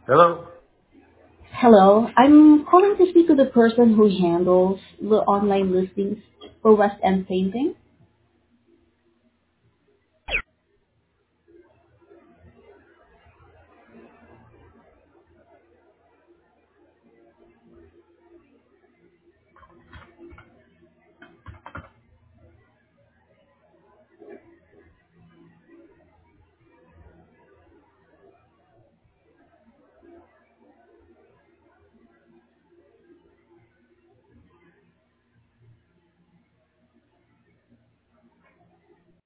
Hello? Hello, I'm calling to speak to the person who handles the online listings for West End Painting.